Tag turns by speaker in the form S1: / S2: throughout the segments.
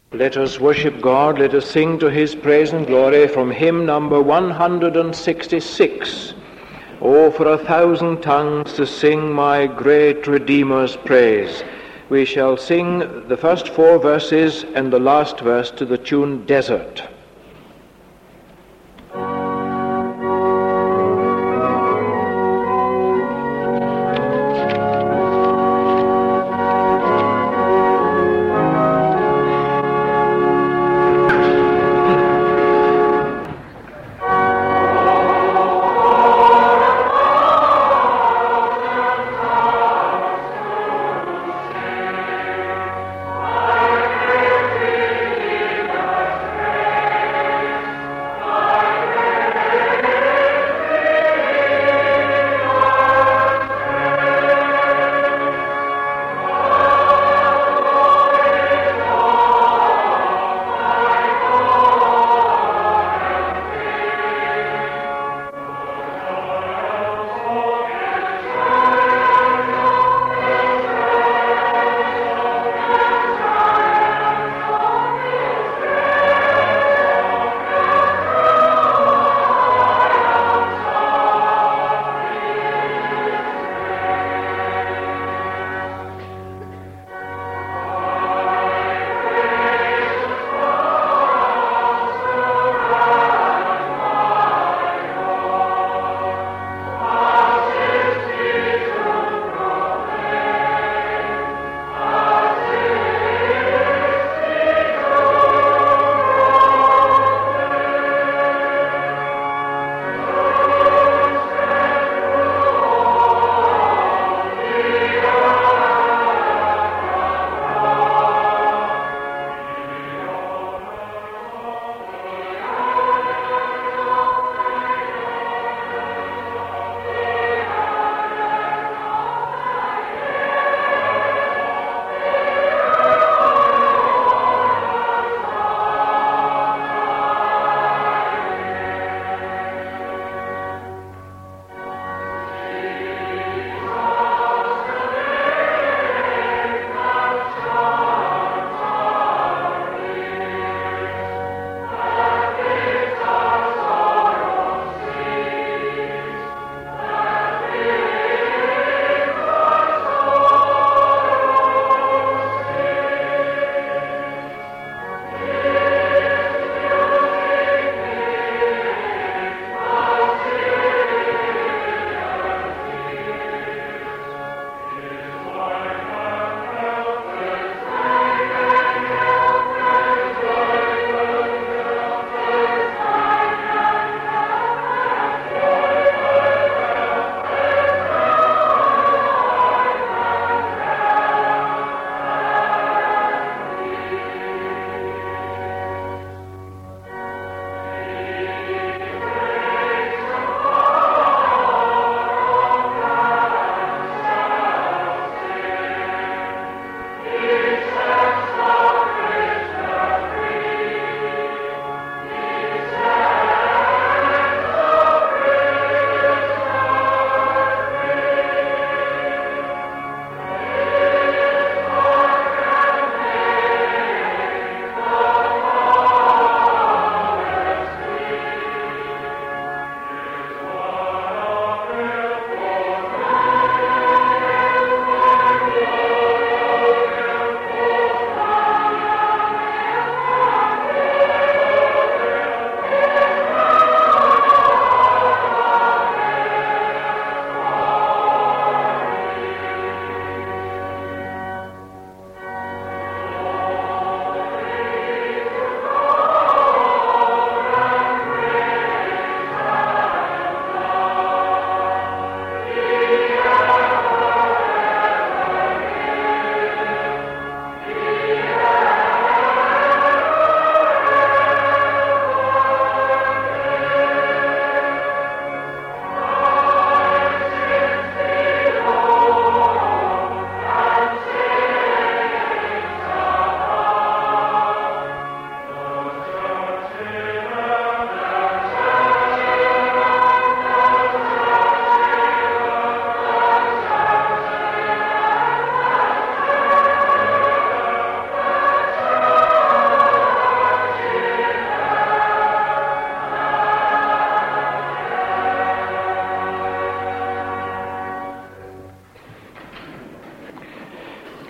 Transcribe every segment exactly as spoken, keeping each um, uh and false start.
S1: Let us worship God, let us sing to his praise and glory from hymn number one hundred sixty-six. Oh, for a thousand tongues to sing my great Redeemer's praise. We shall sing the first four verses and the last verse to the tune Desert.
S2: Praise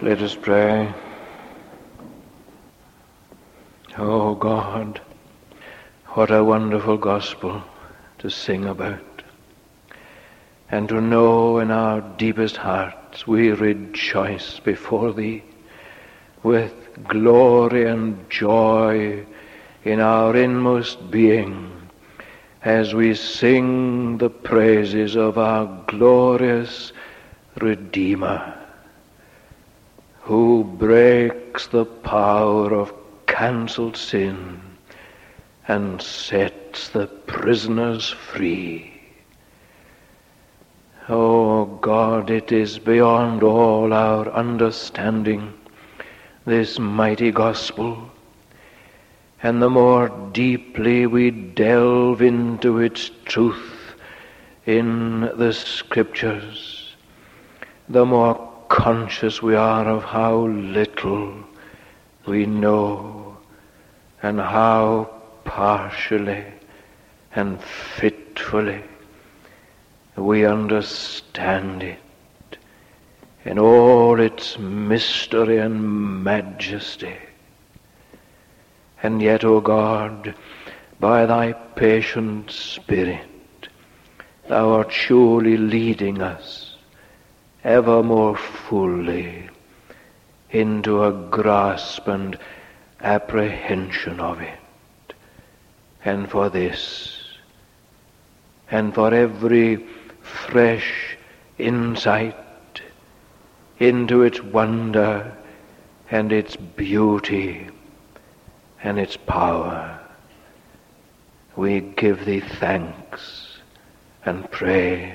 S1: Let us pray. Oh God, what a wonderful gospel to sing about, and to know in our deepest hearts we rejoice before Thee with glory and joy in our inmost being as we sing the praises of our glorious Redeemer, who breaks the power of cancelled sin and sets the prisoners free. Oh God, it is beyond all our understanding, this mighty gospel, and the more deeply we delve into its truth in the Scriptures, the more conscious we are of how little we know and how partially and fitfully we understand it in all its mystery and majesty. And yet, O God, by Thy patient Spirit, Thou art surely leading us ever more fully into a grasp and apprehension of it. And for this, and for every fresh insight into its wonder and its beauty and its power, we give Thee thanks and praise,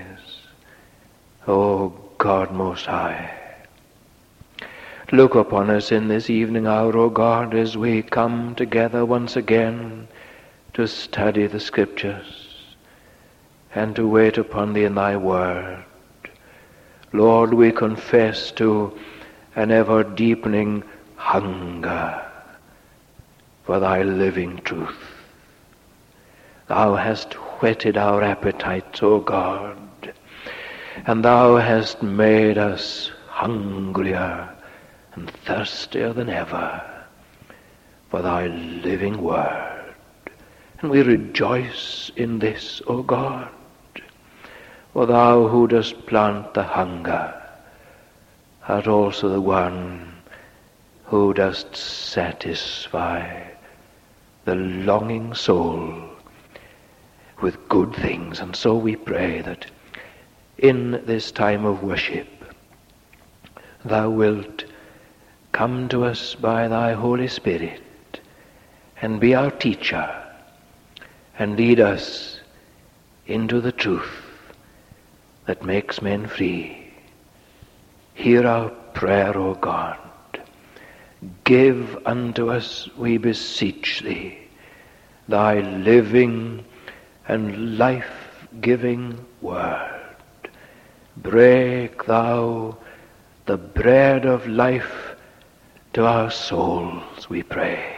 S1: O God Most High. Look upon us in this evening hour, O God, as we come together once again to study the Scriptures and to wait upon Thee in Thy Word. Lord, we confess to an ever-deepening hunger for Thy living truth. Thou hast whetted our appetites, O God, and Thou hast made us hungrier and thirstier than ever for Thy living Word. And we rejoice in this, O God, for Thou who dost plant the hunger art also the one who dost satisfy the longing soul with good things. And so we pray that in this time of worship Thou wilt come to us by Thy Holy Spirit and be our teacher and lead us into the truth that makes men free. Hear our prayer, O God. Give unto us, we beseech Thee, Thy living and life-giving Word. Break Thou the bread of life to our souls, we pray,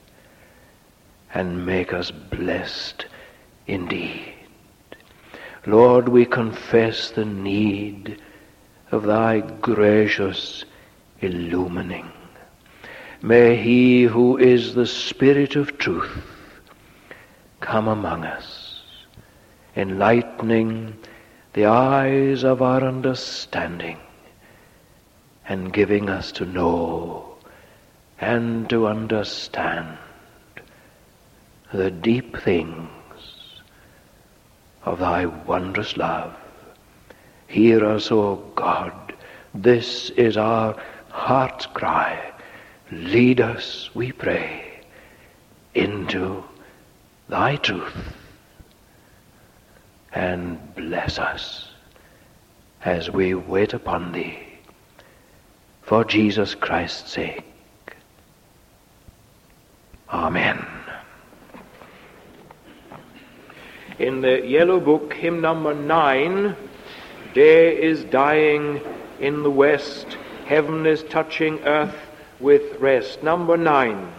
S1: and make us blessed indeed. Lord, we confess the need of Thy gracious illumining. May He who is the Spirit of truth come among us, enlightening the eyes of our understanding and giving us to know and to understand the deep things of Thy wondrous love. Hear us, O God. This is our heart's cry. Lead us, we pray, into Thy truth, and bless us as we wait upon Thee, for Jesus Christ's sake. Amen. In the Yellow Book, hymn number nine, Day is dying in the west, heaven is touching earth with rest. Number nine.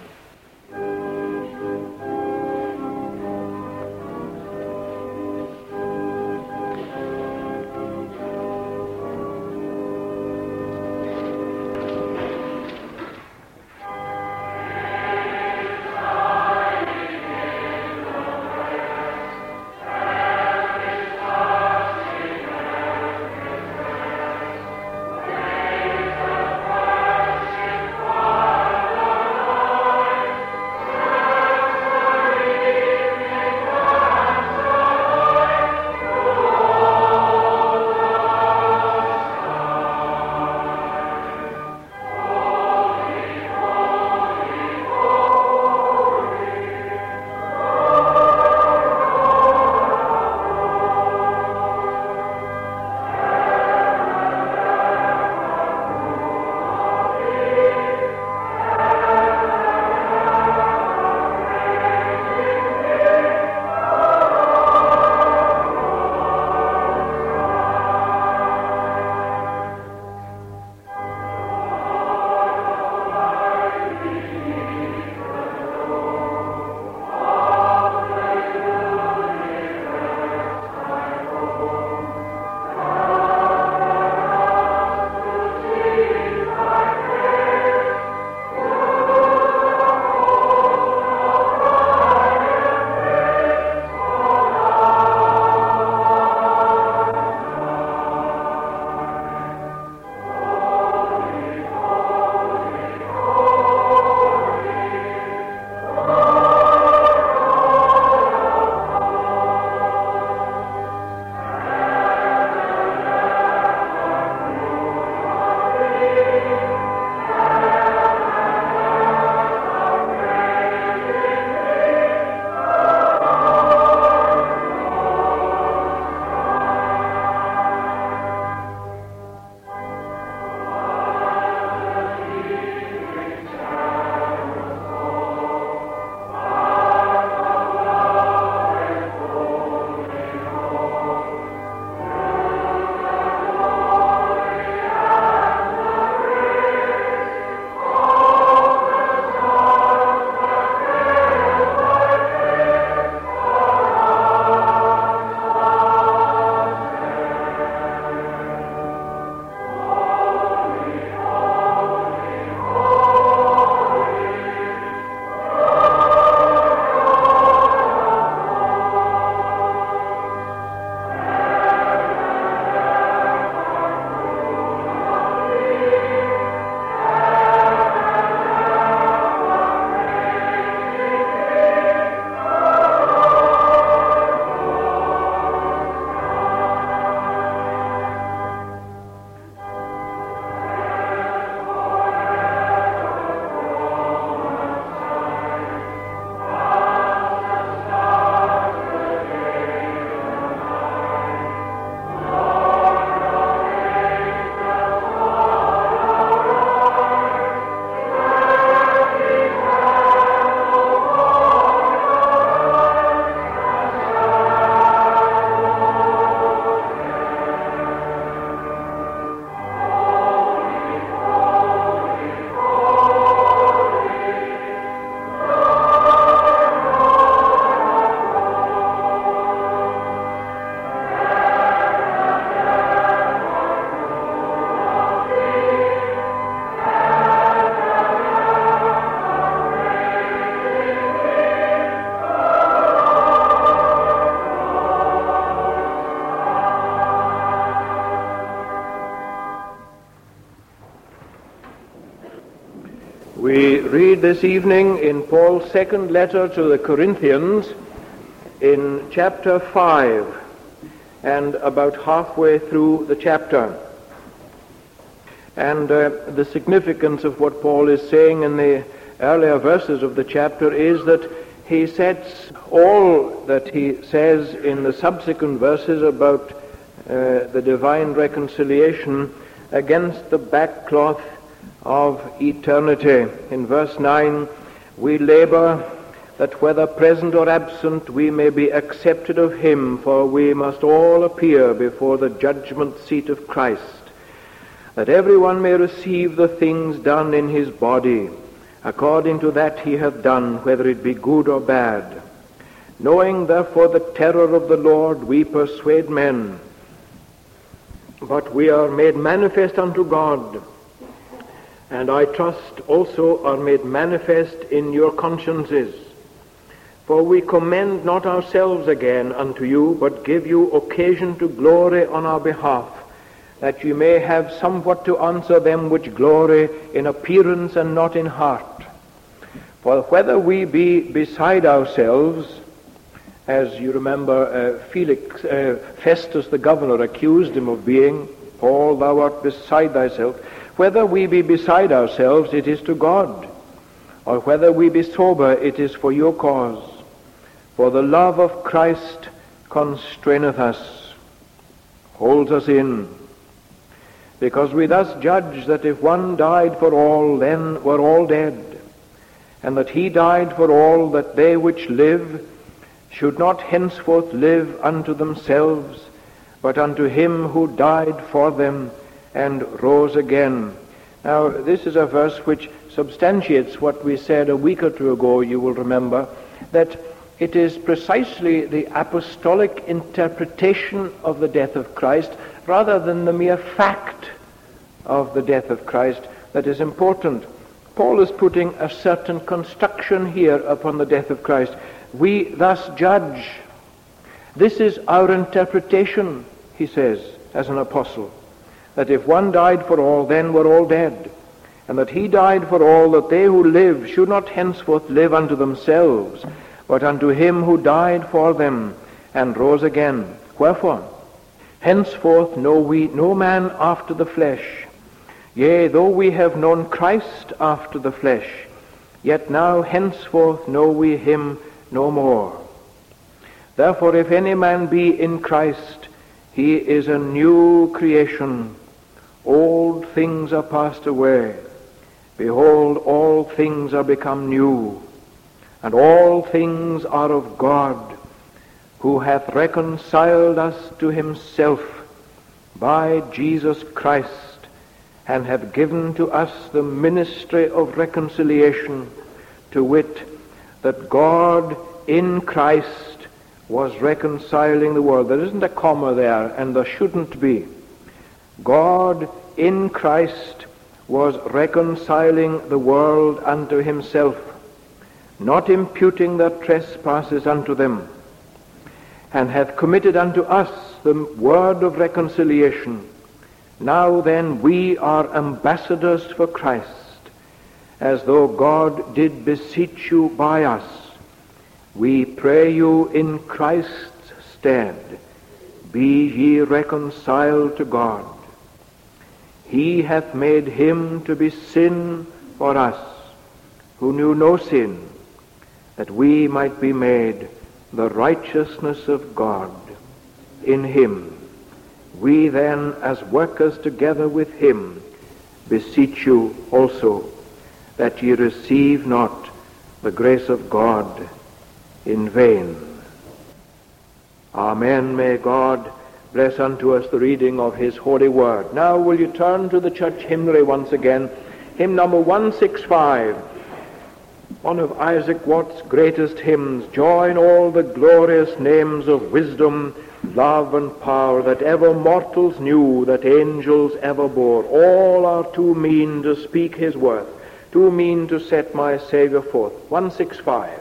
S1: read this evening in Paul's second letter to the Corinthians in chapter five and about halfway through the chapter. And uh, the significance of what Paul is saying in the earlier verses of the chapter is that he sets all that he says in the subsequent verses about uh, the divine reconciliation against the backcloth of eternity. In verse nine, we labor that whether present or absent we may be accepted of him, for we must all appear before the judgment seat of Christ, that everyone may receive the things done in his body, according to that he hath done, whether it be good or bad. Knowing therefore the terror of the Lord, we persuade men, but we are made manifest unto God, and I trust also are made manifest in your consciences. For we commend not ourselves again unto you, but give you occasion to glory on our behalf, that you may have somewhat to answer them which glory in appearance and not in heart. For whether we be beside ourselves, as you remember uh, Felix, uh, Festus the governor accused him of being, Paul, thou art beside thyself, whether we be beside ourselves, it is to God, or whether we be sober, it is for your cause. For the love of Christ constraineth us, holds us in, because we thus judge that if one died for all, then were all dead, and that he died for all, that they which live should not henceforth live unto themselves, but unto him who died for them and rose again. Now, this is a verse which substantiates what we said a week or two ago, you will remember, that it is precisely the apostolic interpretation of the death of Christ, rather than the mere fact of the death of Christ, that is important. Paul is putting a certain construction here upon the death of Christ. We thus judge. This is our interpretation, he says, as an apostle, that if one died for all, then were all dead, and that he died for all, that they who live should not henceforth live unto themselves, but unto him who died for them and rose again. Wherefore, henceforth know we no man after the flesh. Yea, though we have known Christ after the flesh, yet now henceforth know we him no more. Therefore, if any man be in Christ, he is a new creation. Old things are passed away. Behold, all things are become new. And all things are of God, who hath reconciled us to himself by Jesus Christ, and hath given to us the ministry of reconciliation, to wit, that God in Christ was reconciling the world. There isn't a comma there, and there shouldn't be. God in Christ was reconciling the world unto himself, not imputing their trespasses unto them, and hath committed unto us the word of reconciliation. Now then we are ambassadors for Christ, as though God did beseech you by us. We pray you in Christ's stead, be ye reconciled to God. He hath made him to be sin for us, who knew no sin, that we might be made the righteousness of God in him. We then, as workers together with him, beseech you also that ye receive not the grace of God in vain. Amen. May God bless unto us the reading of his holy word. Now will you turn to the church hymnary once again, hymn number one sixty-five, one of Isaac Watts' greatest hymns. Join all the glorious names of wisdom, love, and power that ever mortals knew, that angels ever bore. All are too mean to speak his worth, too mean to set my Saviour forth. one sixty-five.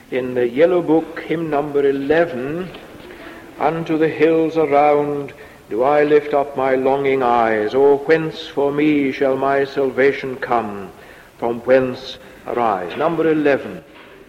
S1: in the Yellow Book, hymn number eleven, "Unto the hills around do I lift up my longing eyes. O whence for me shall my salvation come? From whence arise?" Number eleven.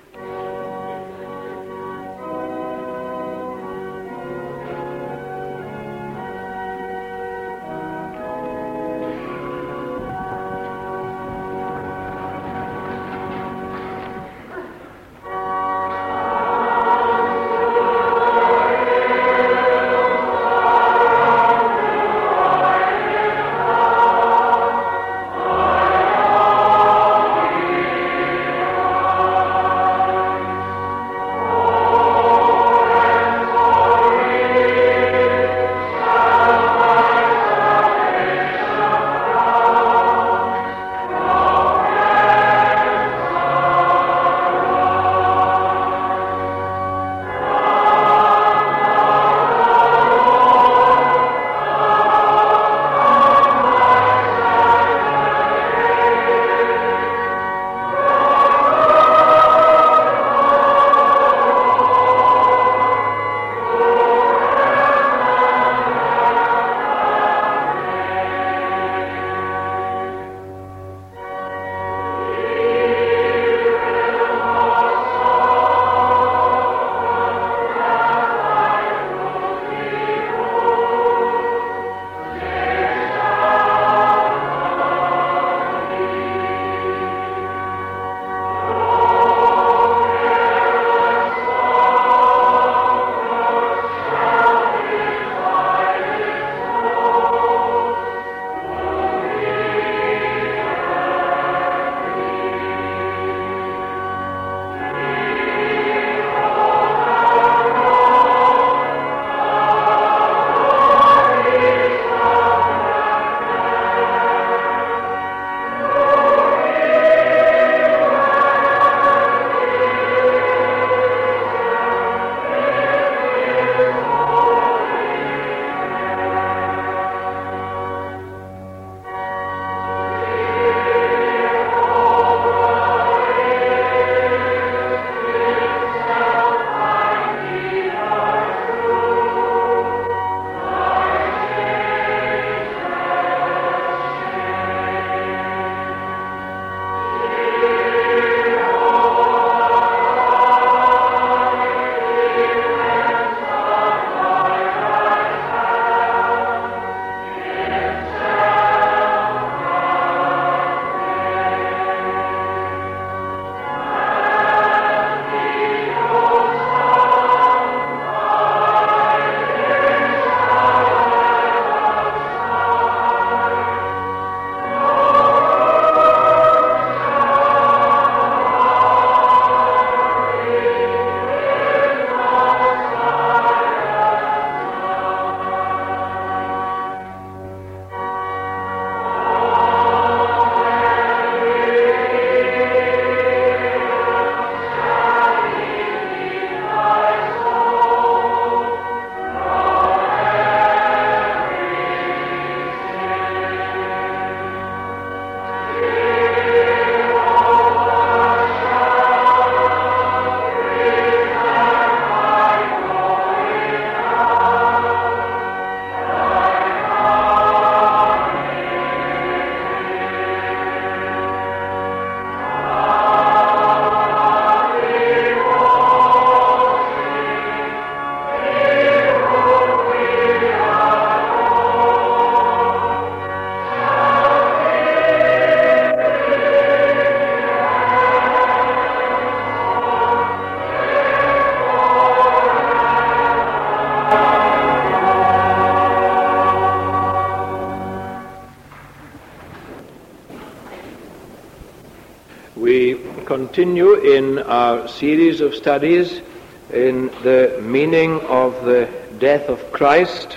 S2: continue in our series of studies in the meaning of the death of Christ.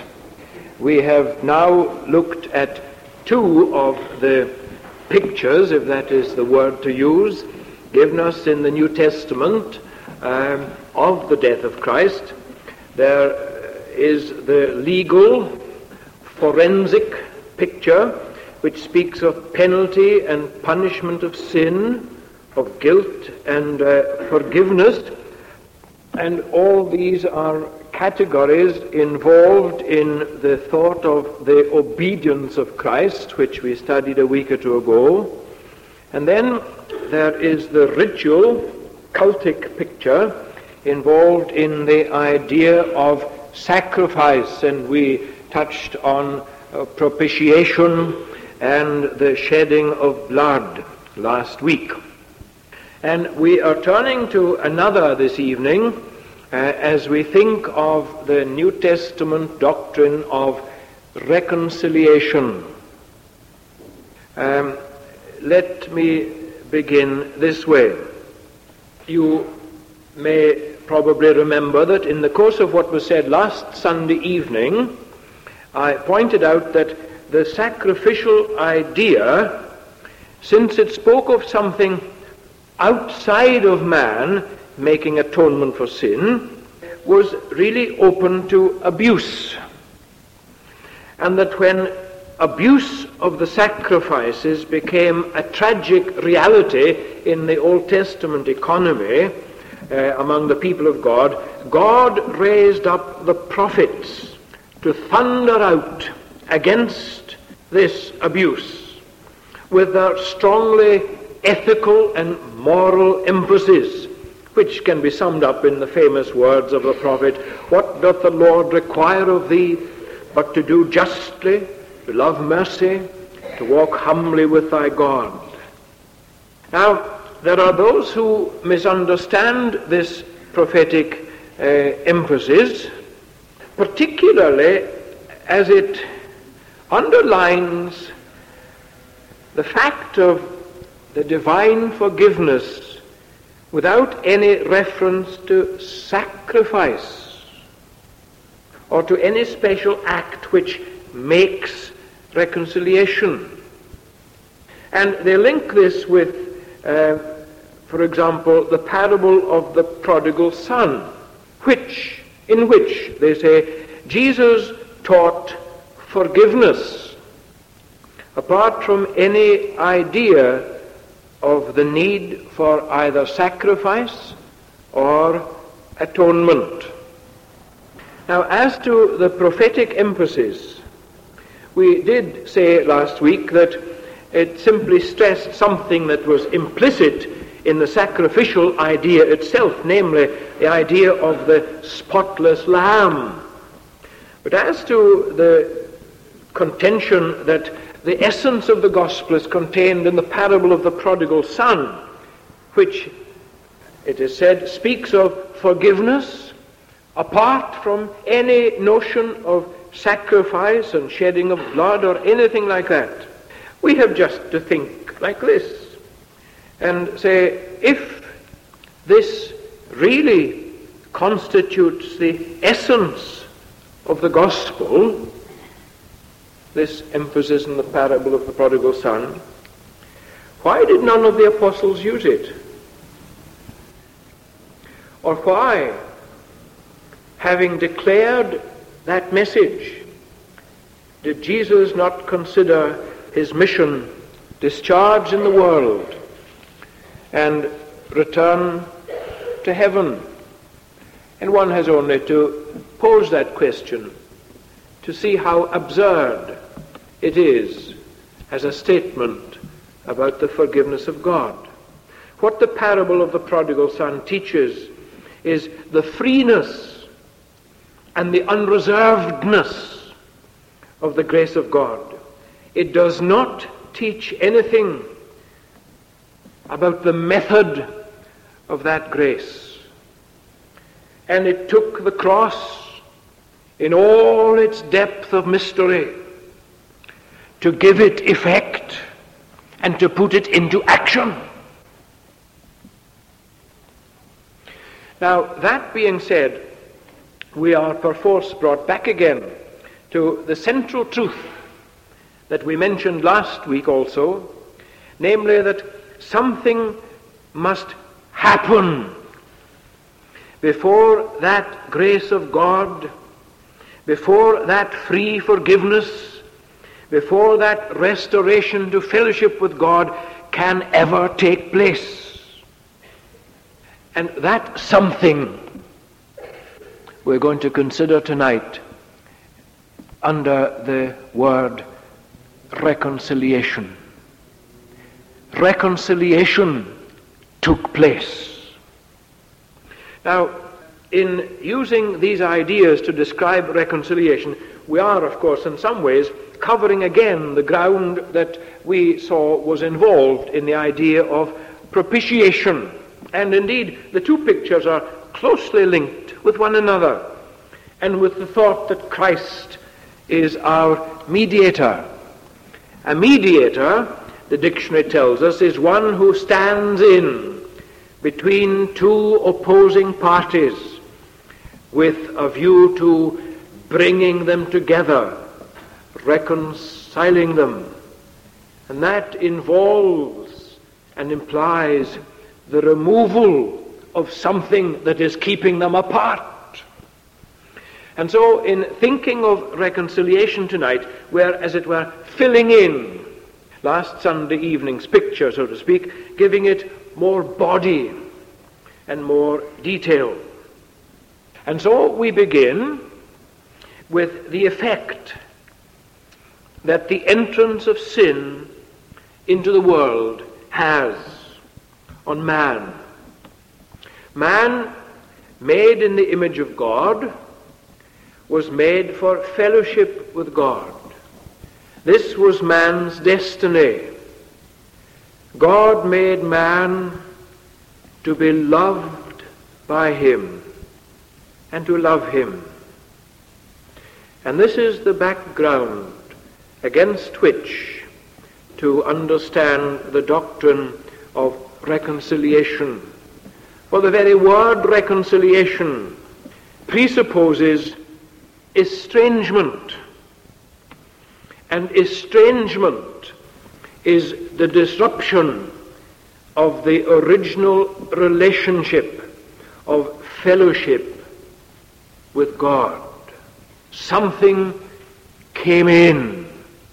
S2: We have now looked at two of the pictures, if that is the word to use, given us in the New Testament um, of the death of Christ. There is the legal, forensic picture, which speaks of penalty and punishment of sin, of guilt and uh, forgiveness, And all these are categories involved in the thought of the obedience of Christ, which we studied a week or two ago. And then there is the ritual, cultic picture involved in the idea of sacrifice, and we touched on uh, propitiation and the shedding of blood last week. And we are turning to another this evening uh, as we think of the New Testament doctrine of reconciliation. Um, let me begin this way. You may probably remember that in the course of what was said last Sunday evening, I pointed out that the sacrificial idea, since it spoke of something outside of man making atonement for sin, was really open to abuse. And that when abuse of the sacrifices became a tragic reality in the Old Testament economy uh, among the people of God, God raised up the prophets to thunder out against this abuse with their strongly ethical and moral emphasis, which can be summed up in the famous words of the prophet, "What doth the Lord require of thee, but to do justly, to love mercy, to walk humbly with thy God?" Now, there are those who misunderstand this prophetic uh, emphasis, particularly as it underlines the fact of the divine forgiveness without any reference to sacrifice or to any special act which makes reconciliation. And they link this with, uh, for example, the parable of the prodigal son, which, in which, they say, Jesus taught forgiveness, apart from any idea of the need for either sacrifice or atonement. Now, as to the prophetic emphasis, we did say last week that it simply stressed something that was implicit in the sacrificial idea itself, namely the idea of the spotless lamb. But as to the contention that the essence of the gospel is contained in the parable of the prodigal son, which, it is said, speaks of forgiveness apart from any notion of sacrifice and shedding of blood or anything like that. We have just to think like this and say, if this really constitutes the essence of the gospel, this emphasis in the parable of the prodigal son, why did none of the apostles use it? Or why, having declared that message, did Jesus not consider his mission discharged in the world and return to heaven? And one has only to pose that question to see how absurd it is as a statement about the forgiveness of God. What the parable of the prodigal son teaches is the freeness and the unreservedness of the grace of God. It does not teach anything about the method of that grace. And it took the cross in all its depth of mystery to give it effect and to put it into action. Now, that being said, we are perforce brought back again to the central truth that we mentioned last week also, namely that something must happen before that grace of God, before that free forgiveness, before that restoration to fellowship with God can ever take place. And that something
S1: we're going to consider tonight under the word reconciliation. Reconciliation took place. Now, in using these ideas to describe reconciliation, we are, of course, in some ways covering again the ground that we saw was involved in the idea of propitiation. And indeed, the two pictures are closely linked with one another, and with the thought that Christ is our mediator. A mediator, the dictionary tells us, is one who stands in between two opposing parties with a view to bringing them together, reconciling them. And that involves and implies the removal of something that is keeping them apart. And so in thinking of reconciliation tonight, we're, as it were, filling in last Sunday evening's picture, so to speak, giving it more body and more detail. And so we begin with the effect that the entrance of sin into the world has on man. Man, made in the image of God, was made for fellowship with God. This was man's destiny. God made man to be loved by him and to love him. And this is the background against which to understand the doctrine of reconciliation. For the very word reconciliation presupposes estrangement. And estrangement is the disruption of the original relationship of fellowship with God. Something came in.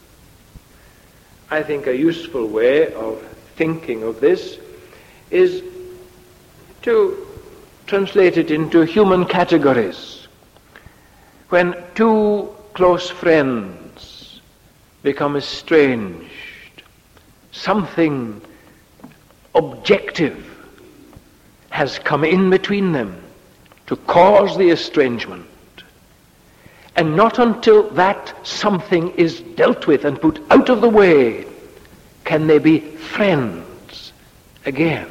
S1: I think a useful way of thinking of this is to translate it into human categories. When two close friends become estranged, something objective has come in between them to cause the estrangement. And not until that something is dealt with and put out of the way can they be friends again.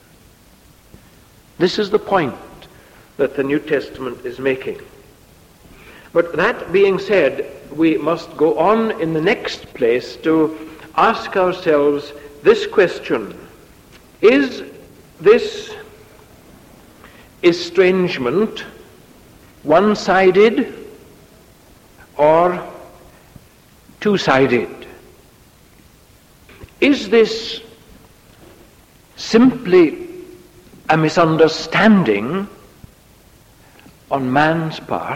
S1: This is the point that the New Testament is making. But that being said, we must go on in the next place to ask ourselves this question: is this estrangement one-sided or two-sided? Is this simply a misunderstanding on man's part,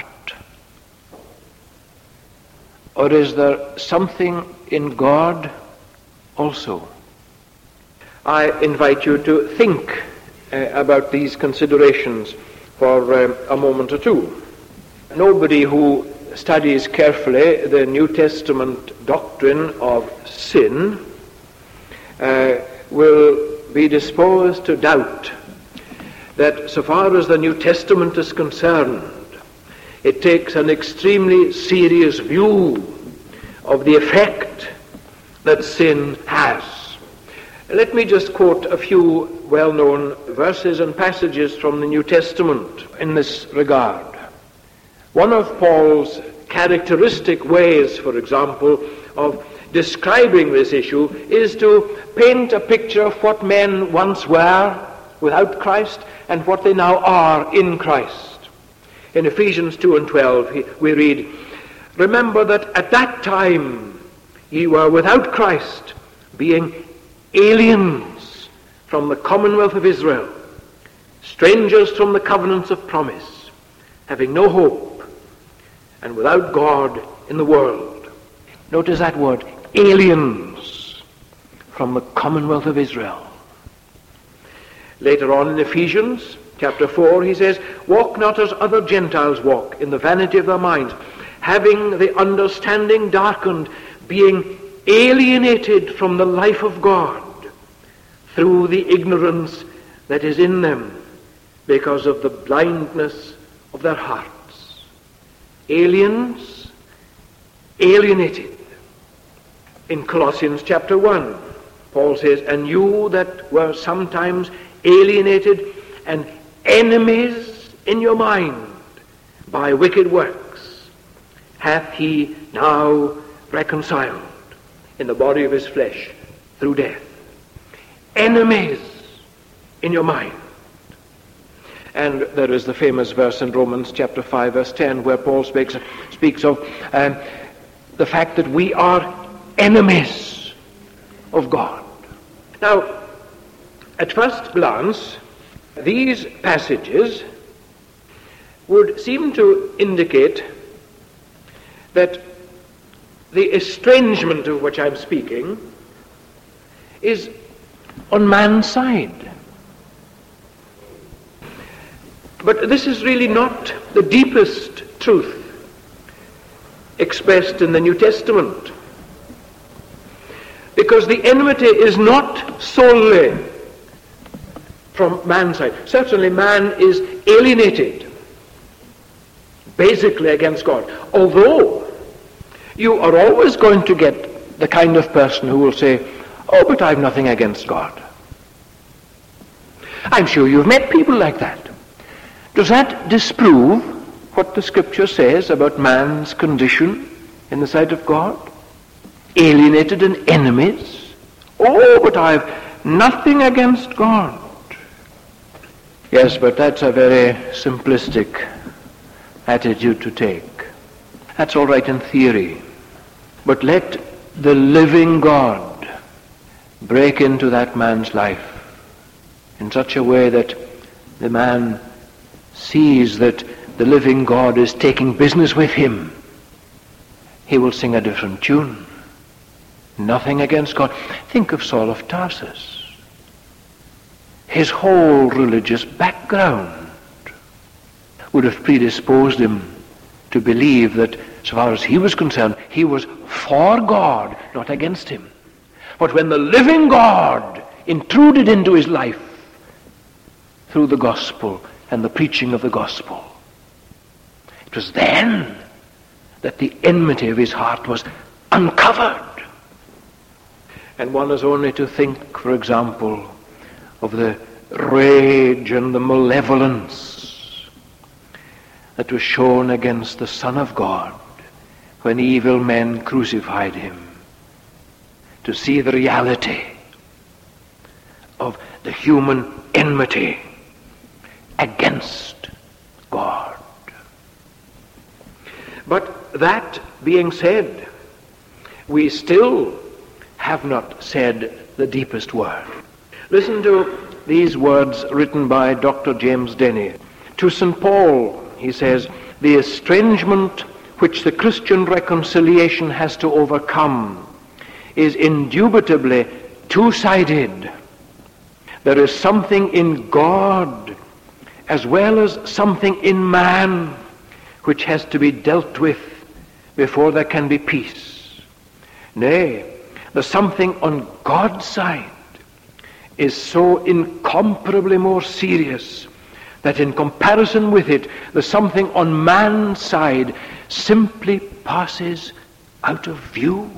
S1: or is there something in God also? I invite you to think uh, about these considerations for uh, a moment or two. Nobody who studies carefully the New Testament doctrine of sin uh, will be disposed to doubt that so far as the New Testament is concerned, it takes an extremely serious view of the effect that sin has. Let me just quote a few well-known verses and passages from the New Testament in this regard. One of Paul's characteristic ways, for example, of describing this issue is to paint a picture of what men once were without Christ and what they now are in Christ. In Ephesians two and twelve we read, "Remember that at that time ye were without Christ, being aliens from the commonwealth of Israel, strangers from the covenants of promise, having no hope, and without God in the world." Notice that word, aliens from the commonwealth of Israel. Later on in Ephesians,
S2: chapter four, he says, "Walk not as other Gentiles walk, in the vanity of their minds, having the understanding darkened, being alienated from the life of God through the ignorance that is in them, because of the blindness of their hearts." Aliens, alienated. In Colossians chapter one, Paul says, "And you that were sometimes alienated and enemies in your mind by wicked works, hath he now reconciled in the body of his flesh through death." Enemies in your mind. And there is the famous verse in Romans chapter five, verse ten, where Paul speaks, speaks of um, the fact that we are enemies of God. Now, at first glance, these passages would seem to indicate that the estrangement of which I'm speaking is on man's side. But this is really not the deepest truth expressed in the New Testament, because the enmity is not solely from man's side. Certainly man is alienated basically against God, although you are always going to get the kind of person who will say, "Oh, but I've nothing against God." I'm sure you've met people like that. Does that disprove what the Scripture says about man's condition in the sight of God? Alienated and enemies? "Oh, but I've nothing against God." Yes, but that's a very simplistic attitude to take. That's all right in theory. But let the living God break into that man's life in such a way that the man sees that the living God is taking business with him. He will sing a different tune. Nothing against God. Think of Saul of Tarsus. His whole religious background would have predisposed him to believe that, as far as he was concerned, he was for God, not against him. But when the living God intruded into his life through the gospel and the preaching of the gospel, it was then that the enmity of his heart was uncovered. And one has only to think, for example, of the rage and the malevolence that was shown against the Son of God when evil men crucified him, to see the reality of the human enmity against God. But that being said, we still have not said the deepest word. Listen to these words written by Doctor James Denney. To Saint Paul, he says, "The estrangement which the Christian reconciliation has to overcome is indubitably two-sided. There is something in God as well as something in man which has to be dealt with before there can be peace. Nay, the something on God's side is so incomparably more serious that in comparison with it, the something on man's side simply passes out of view.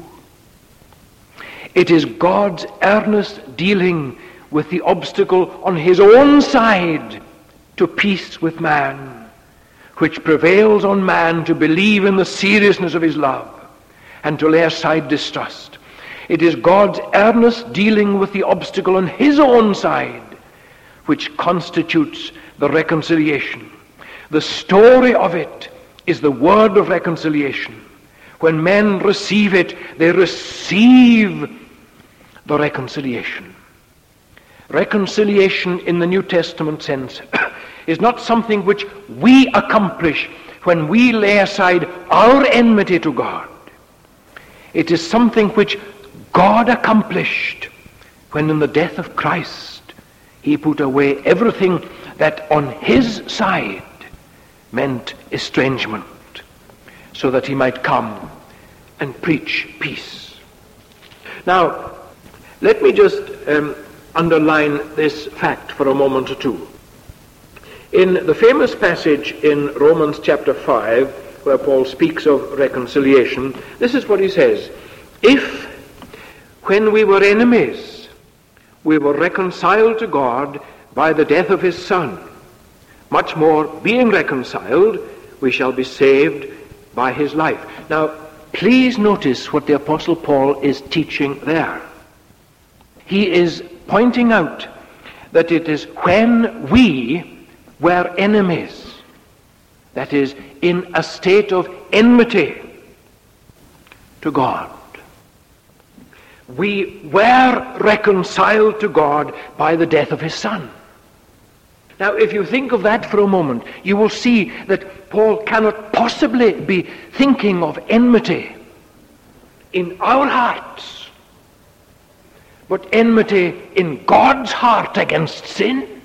S2: It is God's earnest dealing with the obstacle on his own side to peace with man, which prevails on man to believe in the seriousness of his love and to lay aside distrust. It is God's earnest dealing with the obstacle on his own side which constitutes the reconciliation. The story of it is the word of reconciliation. When men receive it, they receive the reconciliation. Reconciliation in the New Testament sense is not something which we accomplish when we lay aside our enmity to God. It is something which God accomplished when in the death of Christ
S1: he put away everything that on his side meant estrangement, so that he might come and preach peace. Now, let me just um, underline this fact for a moment or two. In the famous passage in Romans chapter five, where Paul speaks of reconciliation, this is what he says: if, when we were enemies, we were reconciled to God by the death of his Son, much more, being reconciled, we shall be saved by his life. Now, please notice what the Apostle Paul is teaching there. He is pointing out that it is when we were enemies, that is, in a state of enmity to God, we were reconciled to God by the death of his Son. Now, if you think of that for a moment, you will see that Paul cannot possibly be thinking of enmity in our hearts, but enmity in God's heart against sin.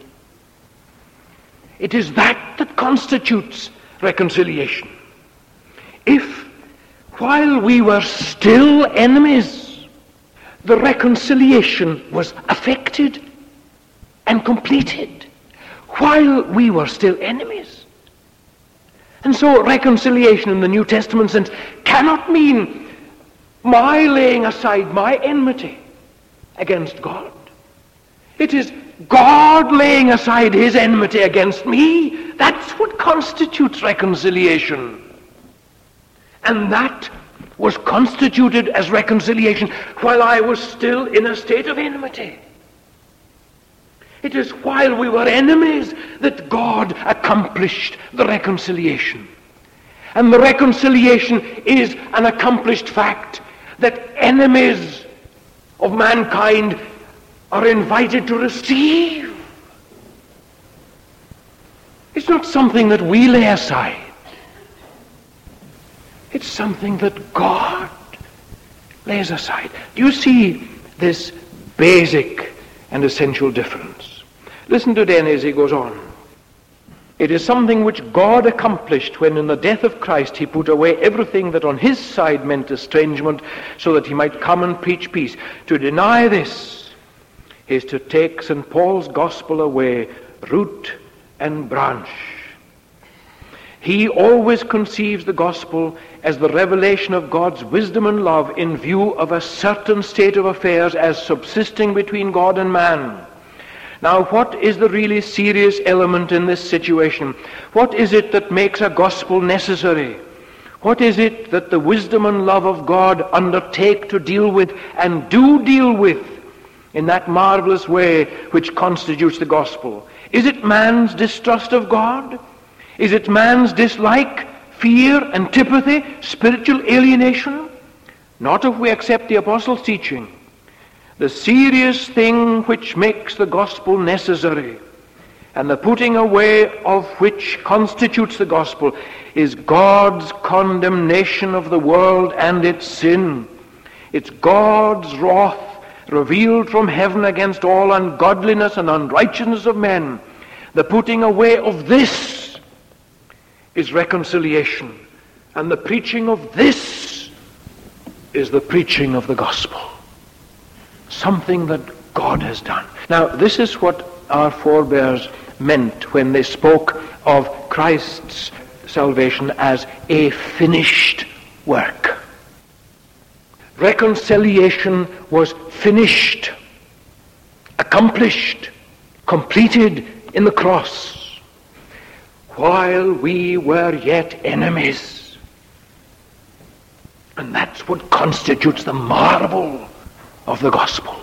S1: It is that that constitutes reconciliation. If, while we were still enemies, the reconciliation was effected and completed while we were still enemies. And so reconciliation in the New Testament sense cannot mean my laying aside my enmity against God. It is God laying aside his enmity against me. That's what constitutes reconciliation. And that was constituted as reconciliation while I was still in a state of enmity. It is while we were enemies that God accomplished the reconciliation. And the reconciliation is an accomplished fact that enemies of mankind are invited to receive. It's not something that we lay aside. It's something that God lays aside. Do you see this basic and essential difference? Listen to Dan as he goes on. It is something which God accomplished when in the death of Christ he put away everything that on his side meant estrangement, so that he might come and preach peace. To deny this is to take Saint Paul's gospel away, root and branch. He always conceives the gospel as the revelation of God's wisdom and love in view of a certain state of affairs as subsisting between God and man. Now, what is the really serious element in this situation? What is it that makes a gospel necessary? What is it that the wisdom and love of God undertake to deal with and do deal with in that marvelous way which constitutes the gospel? Is it man's distrust of God? Is it man's dislike, fear, antipathy, spiritual alienation? Not if we accept the apostles' teaching. The serious thing which makes the gospel necessary, and the putting away of which constitutes the gospel, is God's condemnation of the world and its sin. It's God's wrath revealed from heaven against all ungodliness and unrighteousness of men. The putting away of this is reconciliation, and the preaching of this is the preaching of the gospel. Something that God has done. Now, this is what our forebears meant when they spoke of Christ's salvation as a finished work. Reconciliation was finished, accomplished, completed in the cross, while we were yet enemies. And that's what constitutes the marvel of the gospel.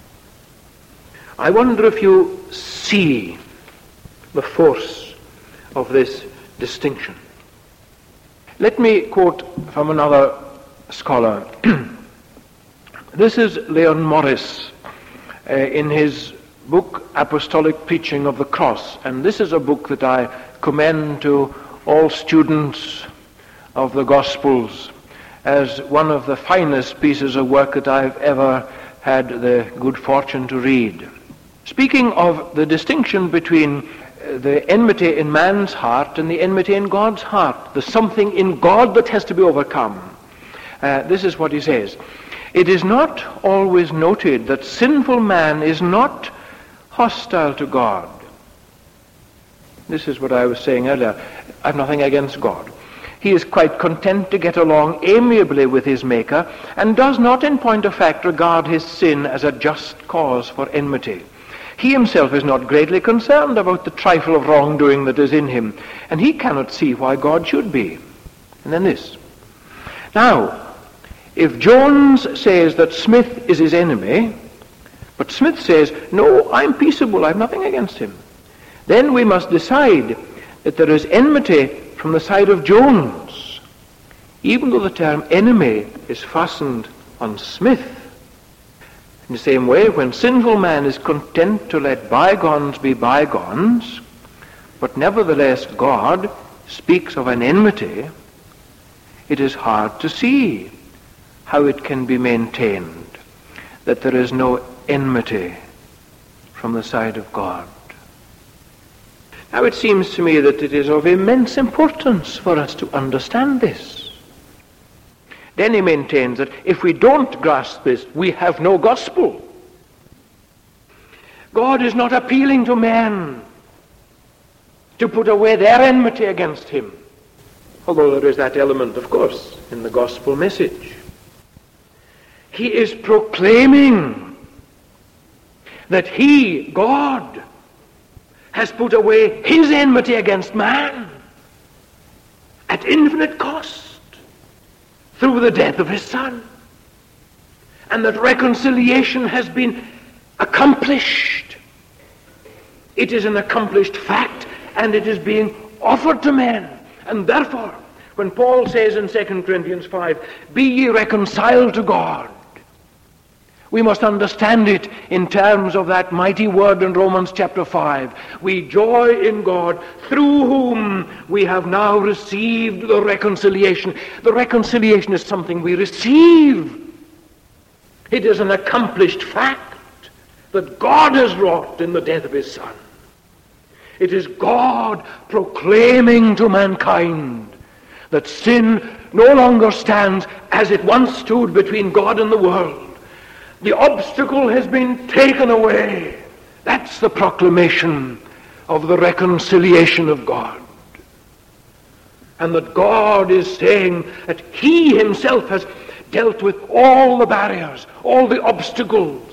S1: I wonder if you see the force of this distinction. Let me quote from another scholar. This is Leon Morris uh, in his book Apostolic Preaching of the Cross, and this is a book that I commend to all students of the Gospels as one of the finest pieces of work that I've ever had the good fortune to read. speaking of the distinction between the enmity in man's heart and the enmity in God's heart, the something in God that has to be overcome. Uh, this is what he says. It is not always noted that sinful man is not hostile to God. This is what I was saying earlier. I have nothing against God. He is quite content to get along amiably with his Maker and does not in point of fact regard his sin as a just cause for enmity. He himself is not greatly concerned about the trifle of wrongdoing that is in him, and he cannot see why God should be. And then this. Now, if Jones says that Smith is his enemy, but Smith says, no, I'm peaceable, I have nothing against him, then we must decide that there is enmity from the side of Jones, even though the term enemy is fastened on Smith. In the same way, when sinful man is content to let bygones be bygones, but nevertheless God speaks of an enmity, it is hard to see how it can be maintained that there is no enmity from the side of God. Now it seems to me that it is of immense importance for us to understand this. Then he maintains that if we don't grasp this, we have no gospel. God is not appealing to men to put away their enmity against him, although there is that element, of course, in the gospel message. He is proclaiming that he, God, has put away his enmity against man at infinite cost through the death of his Son, and that reconciliation has been accomplished. It is an accomplished fact, and it is being offered to men. And therefore, when Paul says in Second Corinthians five, be ye reconciled to God, we must understand it in terms of that mighty word in Romans chapter five. We joy in God, through whom we have now received the reconciliation. The reconciliation is something we receive. It is an accomplished fact that God has wrought in the death of his Son. It is God proclaiming to mankind that sin no longer stands as it once stood between God and the world. The obstacle has been taken away. That's the proclamation of the reconciliation of God. And that God is saying that he himself has dealt with all the barriers, all the obstacles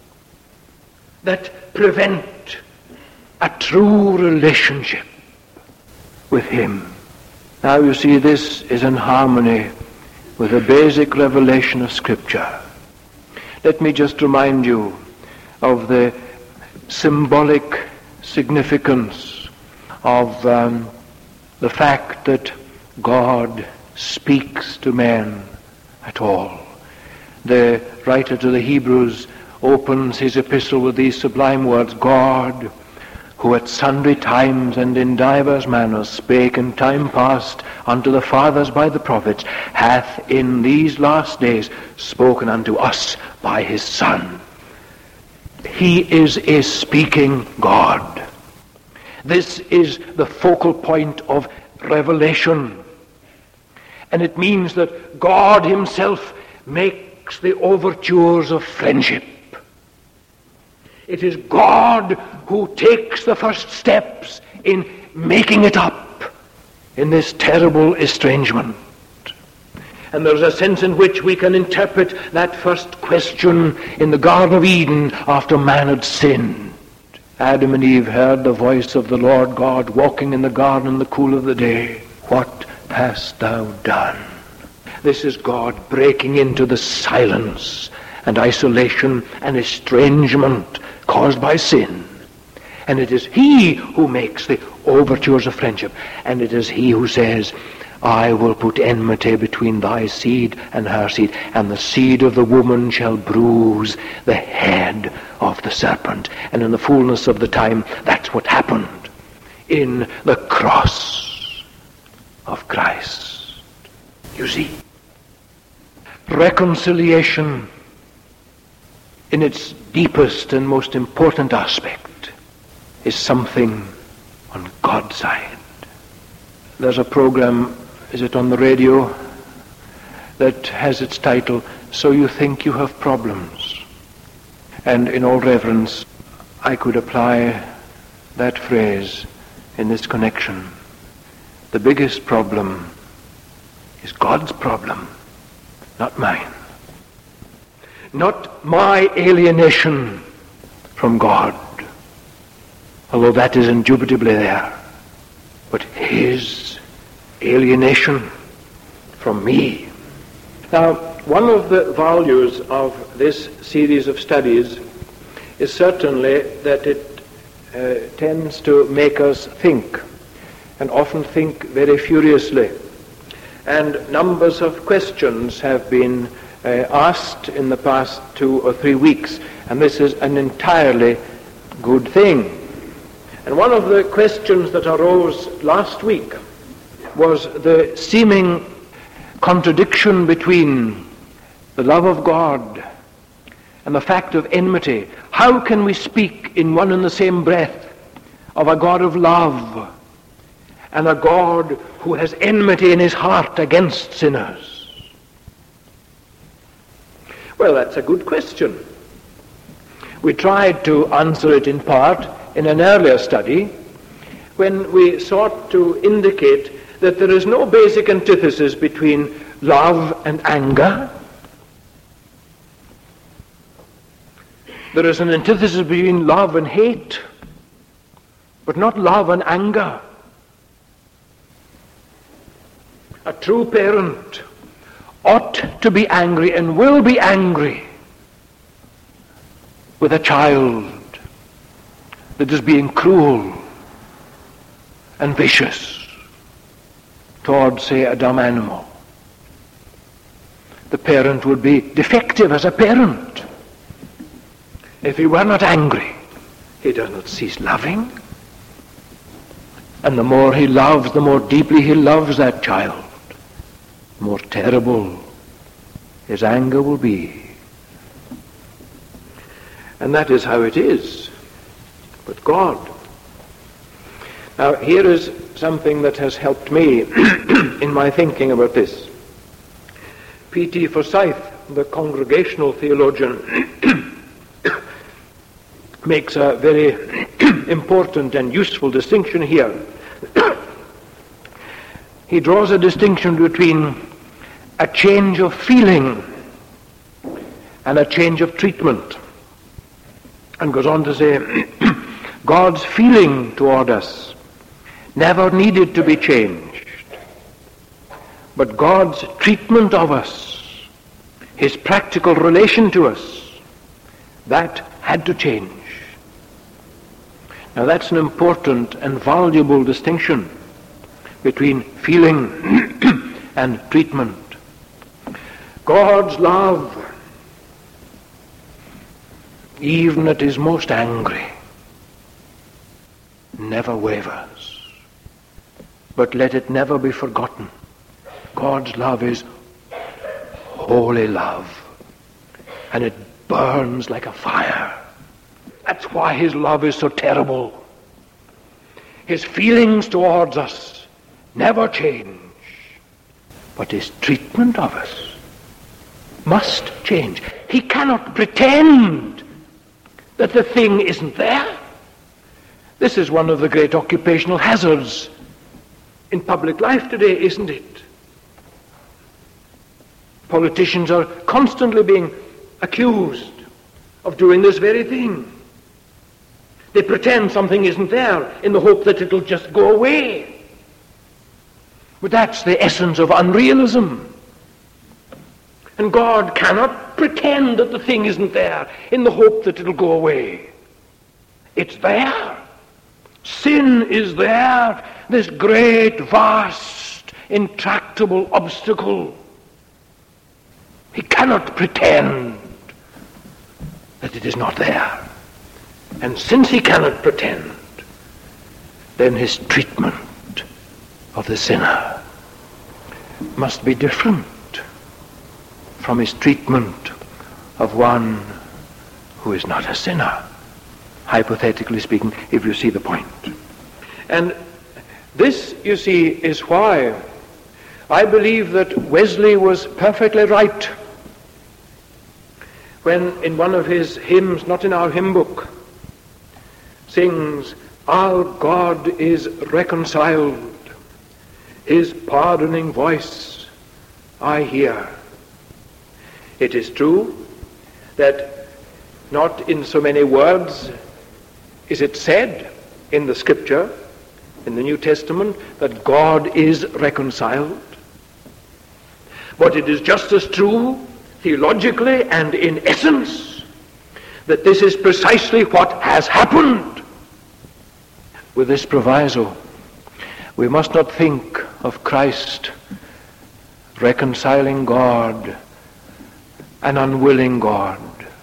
S1: that prevent a true relationship with him. Now you see, this is in harmony with the basic revelation of Scripture. Let me just remind you of the symbolic significance of um, the fact that God speaks to men at all. The writer to the Hebrews opens his epistle with these sublime words, God, who at sundry times and in divers manners spake in time past unto the fathers by the prophets, hath in these last days spoken unto us by his Son. He is a speaking God. This is the focal point of revelation. And it means that God himself makes the overtures of friendship. It is God who takes the first steps in making it up in this terrible estrangement. And there's a sense in which we can interpret that first question in the Garden of Eden after man had sinned. Adam and Eve heard the voice of the Lord God walking in the garden in the cool of the day. What hast thou done? This is God breaking into the silence and isolation and estrangement caused by sin. And it is he who makes the overtures of friendship. And it is he who says, I will put enmity between thy seed and her seed, and the seed of the woman shall bruise the head of the serpent. And in the fullness of the time, that's what happened in the cross of Christ. You see, reconciliation in its deepest and most important aspect, is something on God's side. There's a program, is it on the radio, that has its title, So You Think You Have Problems. And in all reverence, I could apply that phrase in this connection. The biggest problem is God's problem, not mine. Not my alienation from God, although that is indubitably there, but his alienation from me. Now, one of the values of this series of studies is certainly that it uh, tends to make us think, and often think very furiously. And numbers of questions have been uh, asked in the past two or three weeks, and this is an entirely good thing. And one of the questions that arose last week was the seeming contradiction between the love of God and the fact of enmity. How can we speak in one and the same breath of a God of love and a God who has enmity in his heart against sinners? Well, that's a good question. We tried to answer it in part in an earlier study when we sought to indicate that there is no basic antithesis between love and anger. There is an antithesis between love and hate, but not love and anger. A true parent ought to be angry and will be angry with a child that is being cruel and vicious towards, say, a dumb animal. The parent would be defective as a parent if he were not angry. He does not cease loving. And the more he loves, the more deeply he loves that child, the more terrible his anger will be. And that is how it is with God. Now, here is something that has helped me in my thinking about this. P T Forsyth, the Congregational theologian, makes a very important and useful distinction here. He draws a distinction between a change of feeling and a change of treatment, and goes on to say, God's feeling toward us never needed to be changed, but God's treatment of us, his practical relation to us, that had to change. Now that's an important and valuable distinction between feeling and treatment. God's love, even at his most angry, never wavers. But let it never be forgotten. God's love is holy love, and it burns like a fire. That's why his love is so terrible. His feelings towards us never change, but his treatment of us must change. He cannot pretend that the thing isn't there. This is one of the great occupational hazards in public life today, isn't it? Politicians are constantly being accused of doing this very thing. They pretend something isn't there in the hope that it'll just go away. But that's the essence of unrealism. And God cannot pretend that the thing isn't there in the hope that it'll go away. It's there. Sin is there, this great, vast, intractable obstacle. He cannot pretend that it is not there. And since he cannot pretend, then his treatment of the sinner must be different from his treatment of one who is not a sinner, hypothetically speaking, if you see the point. And this, you see, is why I believe that Wesley was perfectly right when in one of his hymns, not in our hymn book, sings, "Our God is reconciled, his pardoning voice I hear." It is true that not in so many words is it said in the Scripture, in the New Testament, that God is reconciled. But it is just as true, theologically and in essence, that this is precisely what has happened. With this proviso, we must not think of Christ reconciling God, an unwilling God,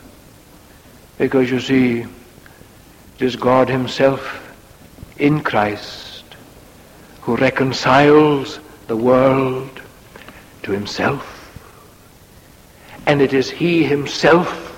S1: because you see, it is God himself in Christ who reconciles the world to himself. And it is he himself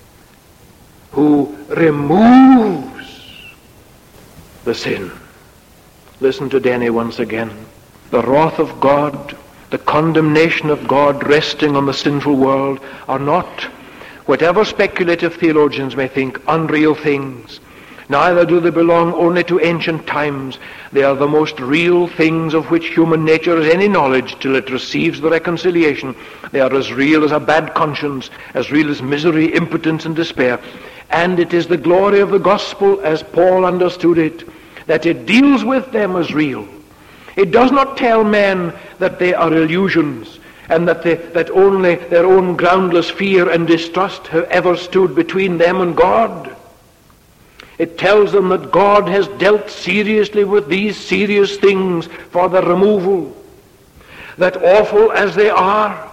S1: who removes the sin. Listen to Denny once again. The wrath of God, the condemnation of God resting on the sinful world are not, whatever speculative theologians may think, unreal things. Neither do they belong only to ancient times. They are the most real things of which human nature has any knowledge till it receives the reconciliation. They are as real as a bad conscience, as real as misery, impotence, and despair. And it is the glory of the gospel, as Paul understood it, that it deals with them as real. It does not tell men that they are illusions, and that, they, that only their own groundless fear and distrust have ever stood between them and God. It tells them that God has dealt seriously with these serious things for their removal. That awful as they are,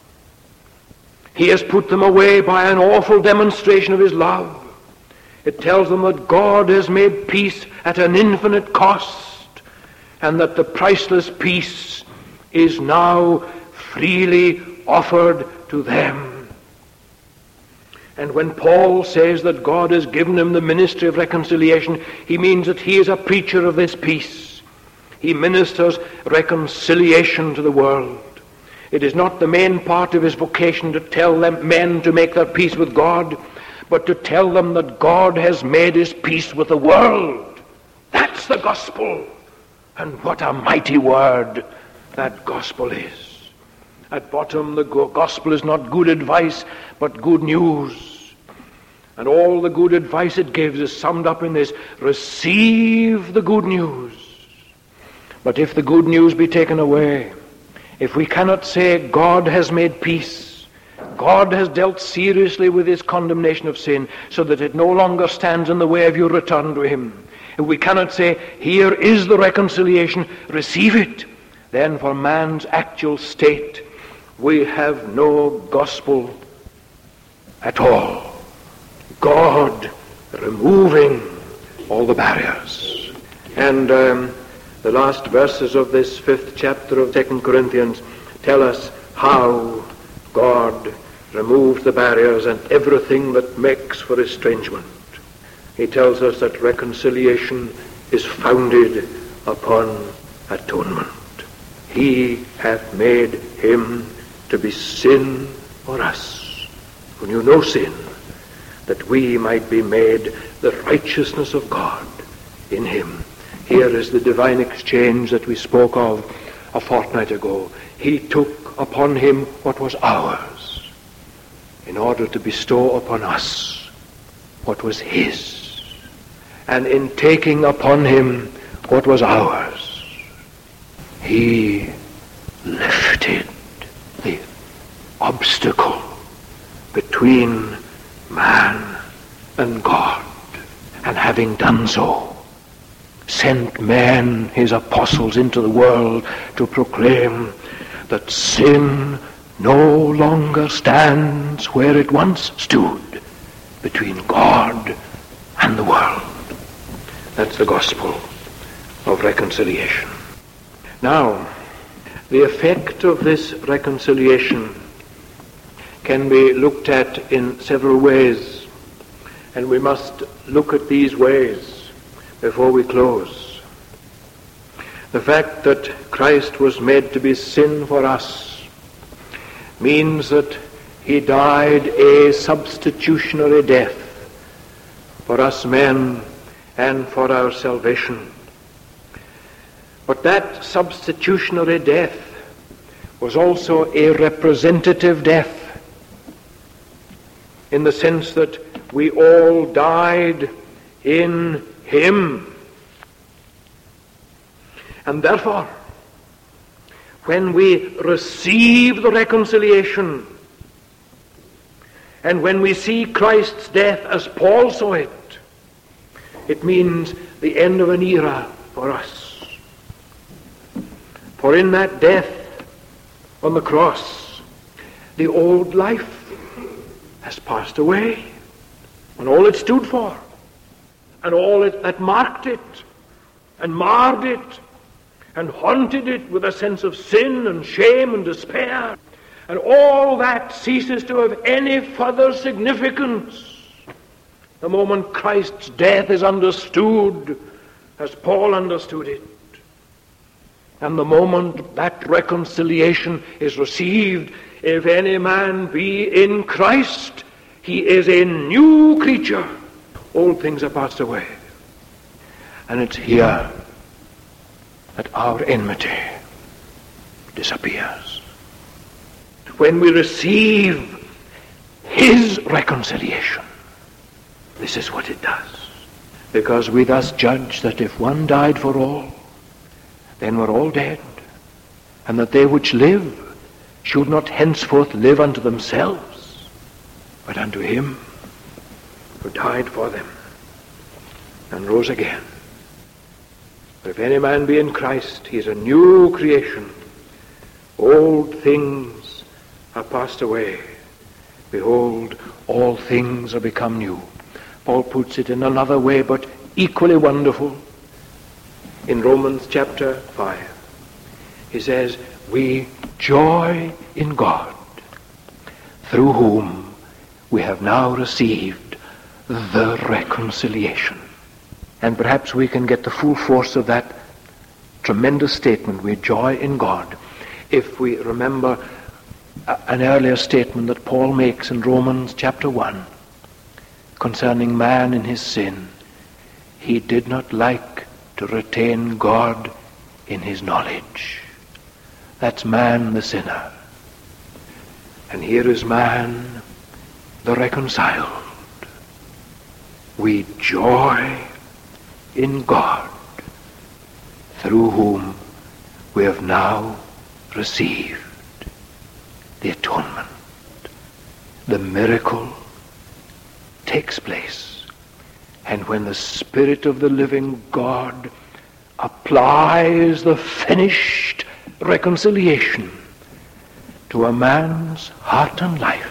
S1: he has put them away by an awful demonstration of his love. It tells them that God has made peace at an infinite cost, and that the priceless peace is now freely offered to them. And when Paul says that God has given him the ministry of reconciliation, he means that he is a preacher of this peace. He ministers reconciliation to the world. It is not the main part of his vocation to tell them men to make their peace with God, but to tell them that God has made his peace with the world. That's the gospel. And what a mighty word that gospel is. At bottom, the gospel is not good advice, but good news. And all the good advice it gives is summed up in this: receive the good news. But if the good news be taken away, if we cannot say God has made peace, God has dealt seriously with his condemnation of sin so that it no longer stands in the way of your return to him, if we cannot say, here is the reconciliation, receive it, then for man's actual state, we have no gospel at all. God removing all the barriers. And um, the last verses of this fifth chapter of Second Corinthians tell us how God removes the barriers and everything that makes for estrangement. He tells us that reconciliation is founded upon atonement. He hath made him to be sin for us, who knew no sin, that we might be made the righteousness of God in him. Here is the divine exchange that we spoke of a fortnight ago. He took upon him what was ours in order to bestow upon us what was his. And in taking upon him what was ours, he lifted the obstacle between man and God, and having done so, sent men, his apostles, into the world to proclaim that sin no longer stands where it once stood, between God and the world. That's the gospel of reconciliation. Now, the effect of this reconciliation can be looked at in several ways.
S2: And we must look at these ways before we close. The fact that Christ was made to be sin for us means that he died a substitutionary death for us men and for our salvation. But that substitutionary death was also a representative death, in the sense that we all died in him. And therefore, when we receive the reconciliation, and when we see Christ's death as Paul saw it, it means the end of an era for us. For in that death on the cross, the old life has passed away, and all it stood for, and all it, that marked it, and marred it, and haunted it with a sense of sin and shame and despair, and all that ceases to have any further significance the moment Christ's death is understood as Paul understood it. And the moment that reconciliation is received, if any man be in Christ, he is a new creature. Old things are passed away. And it's here that our enmity disappears. When we receive his reconciliation, this is what it does. Because we thus judge that if one died for all, then we're all dead, and that they which live should not henceforth live unto themselves, but unto him who died for them and rose again. For if any man be in Christ, he is a new creation. Old things are passed away. Behold, all things are become new. Paul puts it in another way, but equally wonderful. In Romans chapter five, he says, we joy in God, through whom we have now received the reconciliation. And perhaps we can get the full force of that tremendous statement, we joy in God, if we remember an earlier statement that Paul makes in Romans chapter one concerning man in his sin. He did not like to retain God in his knowledge. That's man the sinner. And here is man the reconciled. We joy in God, through whom we have now received the atonement. The miracle takes place. And when the Spirit of the living God applies the finished reconciliation to a man's heart and life,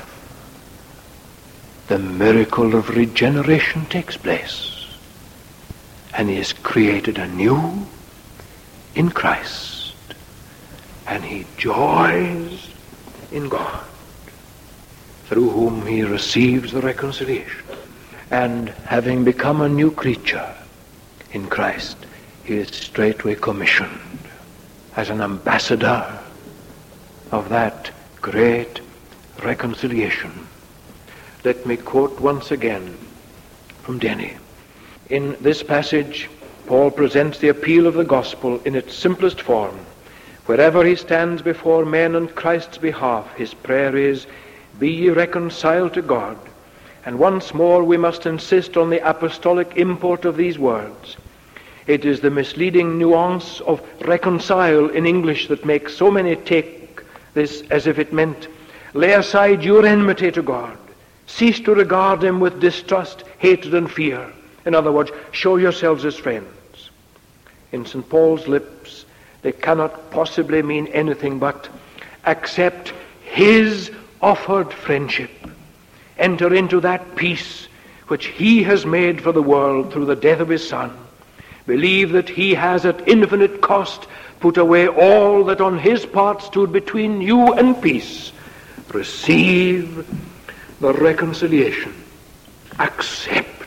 S2: the miracle of regeneration takes place, and he is created anew in Christ, and he joys in God, through whom he receives the reconciliation. And having become a new creature in Christ, he is straightway commissioned as an ambassador of that great reconciliation. Let me quote once again from Denny. In this passage, Paul presents the appeal of the gospel in its simplest form. Wherever he stands before men on Christ's behalf, his prayer is, be ye reconciled to God. And once more we must insist on the apostolic import of these words. It is the misleading nuance of reconcile in English that makes so many take this as if it meant, lay aside your enmity to God. Cease to regard him with distrust, hatred, and fear. In other words, show yourselves as friends. In Saint Paul's lips, they cannot possibly mean anything but accept his offered friendship. Enter into that peace which he has made for the world through the death of his Son. Believe that he has at infinite cost put away all that on his part stood between you and peace. Receive the reconciliation. Accept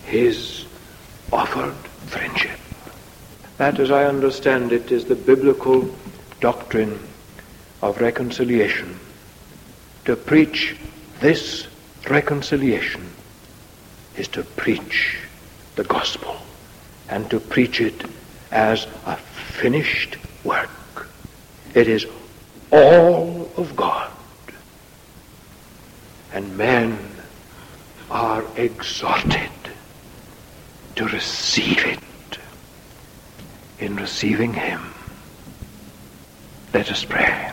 S1: his offered friendship. That, as I understand it, is the biblical doctrine of reconciliation. To preach this reconciliation is to preach the gospel, and to preach it as a finished work. It is all of God, and men are exhorted to receive it. In receiving him, let us pray.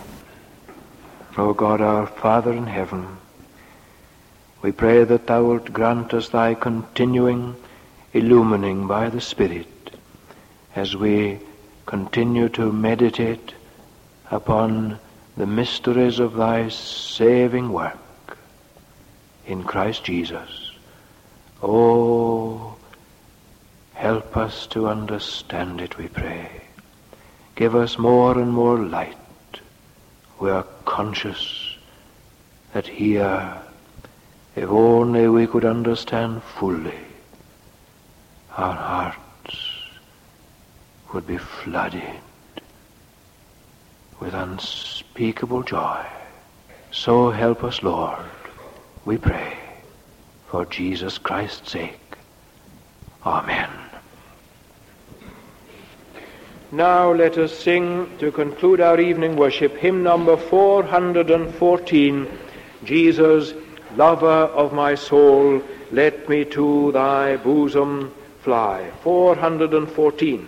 S1: O God, our Father in heaven, we pray that thou wilt grant us thy continuing illumining by the Spirit as we continue to meditate upon the mysteries of thy saving work in Christ Jesus. Oh, help us to understand it, we pray. Give us more and more light. We are conscious that here, if only we could understand fully, our hearts would be flooded with unspeakable joy. So help us, Lord, we pray, for Jesus Christ's sake. Amen. Now let us sing, to conclude our evening worship, hymn number four hundred fourteen, Jesus, lover of my soul, let me to thy bosom fly. four hundred fourteen.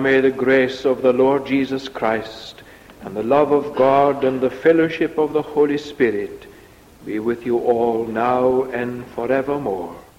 S1: may the grace of the Lord Jesus Christ and the love of God and the fellowship of the Holy Spirit be with you all now and forevermore.